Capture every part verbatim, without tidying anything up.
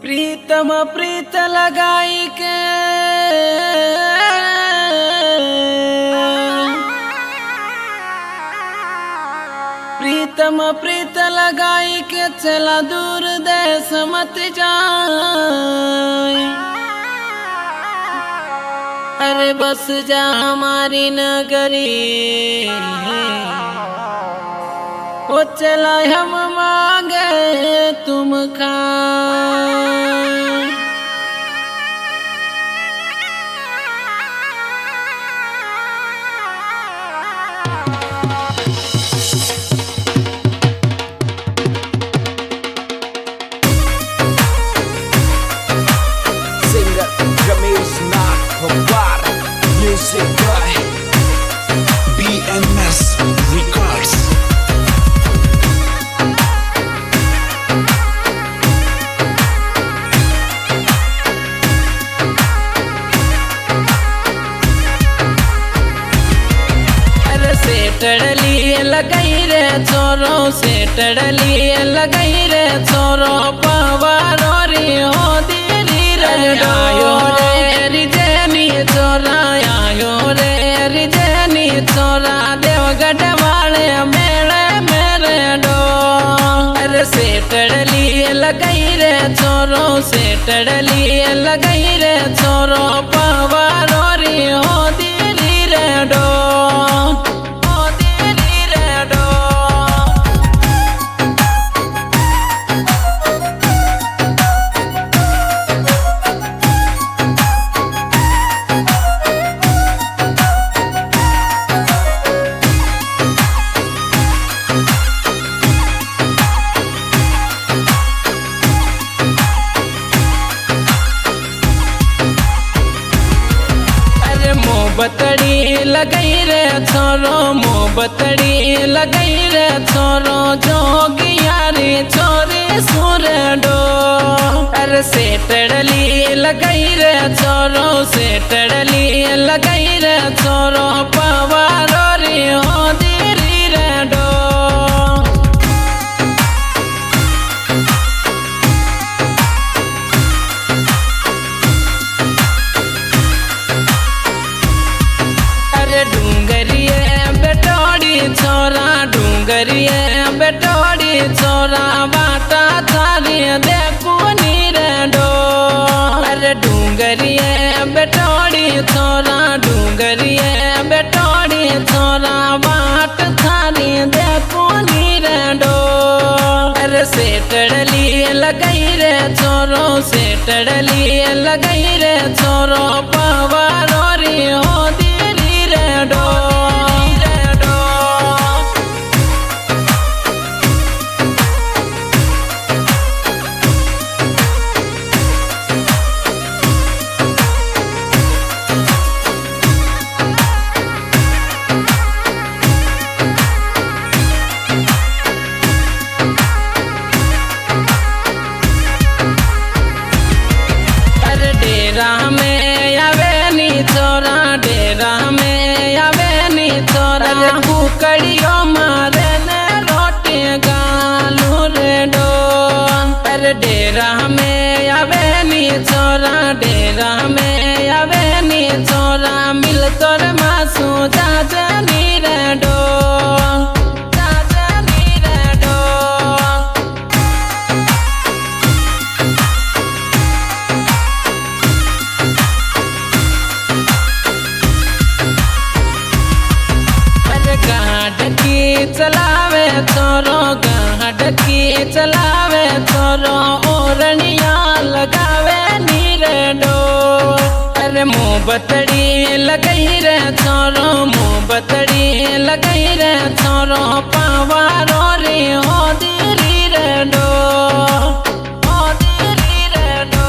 प्रीतम प्रीत लगाई के प्रीतम प्रीत लगाई के चला दूर देश मत जाए। अरे बस जा हमारी नगरी वो चला हम मांगे तुम खा। Singer Ramesh Nath Hopar, music by B M S Records. सेटड़ली लगाई रे छोरो सेटड़ली लगाई रे छोरो पवारो रे हो दिली रे आयो रे रिजनी छोरा आयो रे रिजनी छोरा देवगढ़ वाले मेले मेरे डो। अरे सेटड़ली लगाई रे छोरो सेटड़ली लगाई रे छोरो पवारो रे हो दिली रे डो। मोबतड़ी लगाई रे छोरो मोबतड़ी लगाई रे छोरो जोगिया रे छोरे सुर डो। अरे सेटड़ली लगाई रे छोरो सेटड़ली लगाई रे छोरो पवारो रे हो दिली रे डो। डूंगरिए बेटोड़ी छोरा डूंगरिए बेटोड़ी छोरा बाटा थारी देखो नीरे डो। अरे डूंगरिए बेटोड़ी छोरा डूंगरिए बेटोड़ी छोरा बाट थारी देखो नीरे डो। अरे सेटड़ली लगाई रे छोरो सेटड़ली लगाई रे छोरो पवारो रे हो दिली रे डो। डेरा में आवे नी छोरा डेरा में आवे नी छोरा कुकड़ियों मारे ने रोटी गालू रे डो। अरे डेरा में आवे नी छोरा डेरा में आवे नी छोरा मिल तोर मासू जाजा नी रे डो जाजा नी रे डो। गाड़की चलावे छोरो गाड़की चलावे छोरो ओरनिया लगावे नीरे डो। अरे मोबतड़ी लगाई रे छोरो मोबतड़ी लगाई रे छोरो पवारो रे हो दिली रे डो हो दिली रे डो।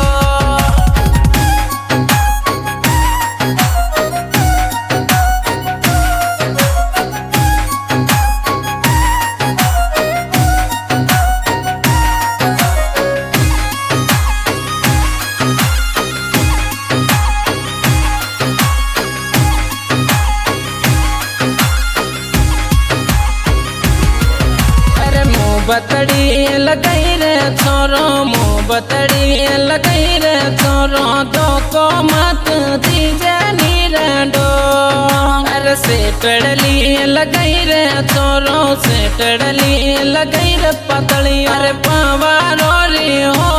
बतड़ी लगई रे छोरो मुँह बतड़ी लगई रे छोरो दो को मत दीजे नीरे डो अरे से टड़ली लगई रे छोरो से टड़ली लगई रे पतली अरे पावा रोरी हो